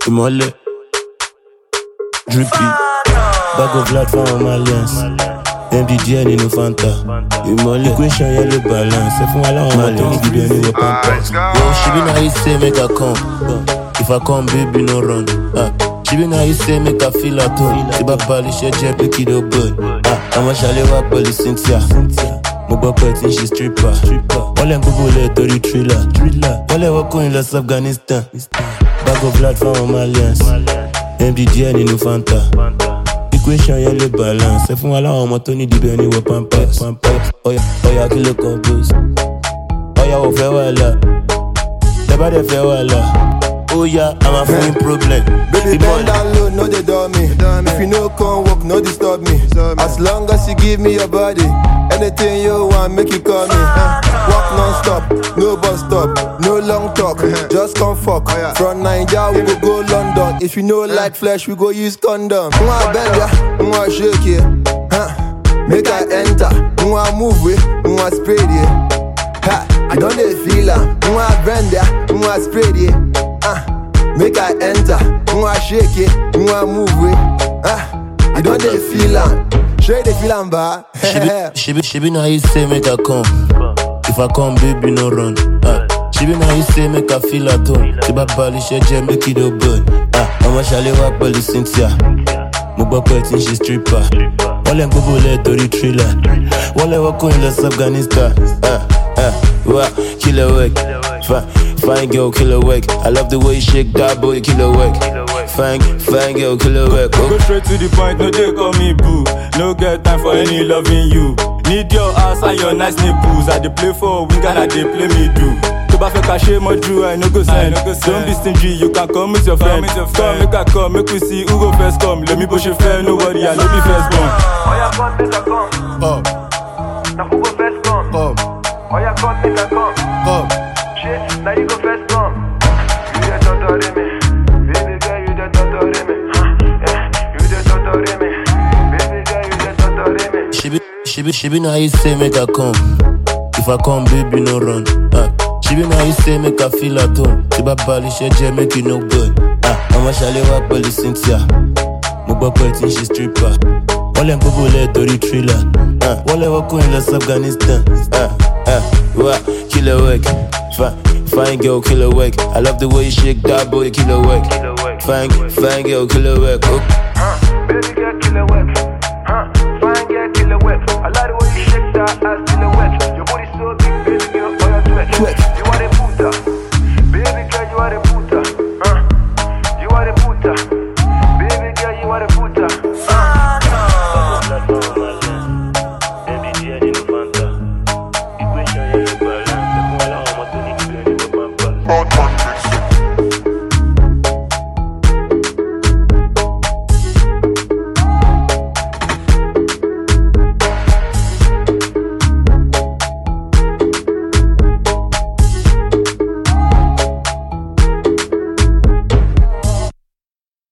Imole, drippy, bag of blood for my alliance. MDGN in Fanta. Imole, equation yellow balance. If one allow my Tony give you any pampas. Yo, she be now you say make her come. If I come, baby, no run. She be now you say make her feel at home. Si ba pali she jet pick it up good. I'ma shale wa poli Cynthia. Mo gbo pe tin she stripper. Wale gbogbo le tori thriller. Wale wako in Los Afghanistan. Bag of blood from my alliance. MDGN in Fanta. Equation yellow balance. If one allow my Tony di be any we pampas. Oya kilo compose. Oya wo fe wala. Never de fe wala. Oh yeah, I'm a fucking problem. Baby, bend down low, no they do me. If you no come work, no disturb me. As long as you give me your body, anything you want, make it call me. Walk non-stop, no bus stop, no long talk, just come fuck. From Nigeria, we go London. If you know like flesh, we go use condom. Mwa bend ya, mwa shake ya, make I enter. Mwa move way, mwa spread ya. I don't feel am, mwa bend ya, mwa spread ya. Make I enter, mwa shake it, mwa move it. You don't feel am, straight they feel am ba. She be now you say make her come. If I come, baby, no run. She be now you say make her feel at home. Si ba pali she jet make it up good. I'ma shale wa poli Cynthia. Mo gbo pe tin she stripper. Wale gbogbo le tori thriller. Wale wako in Los Afghanistan. Wa killer work. Fine girl, killer work. I love the way you shake that boy, killer work. Fine girl, killer work. Go straight to the point, no they call me boo. No get time for any loving you. Need your ass and your nice nipples. I dey play for wing and I dey play me do. To ba fe cache my drew, I no go send. Don't be stingy, you can come with your friend. Come make I come, make we see who go first come. Let me push your fair, nobody, I no be first born. Oya come, make I come. Now who go first come? Oya come, make I come. Shit, now you go first come. You the torture me, baby girl, you the torture me. You the torture me, baby girl, you the torture me. She be now you say make her come. If I come, baby, no run. She be now you say make her feel at home. Si ba pali she jet make it no good. I'ma shale wa poli Cynthia. Mo gbo pe tin she stripper. Wale gbogbo le tori thriller. Wale wako in Los Afghanistan. Wa killer work. Fine girl, killer work. I love the way you shake that boy, killer work. Fine girl, killer work. Baby girl, killer work. Fine girl, killer work. I like the way you shake that ass, killer work. Your body so big, baby girl, all your twerk.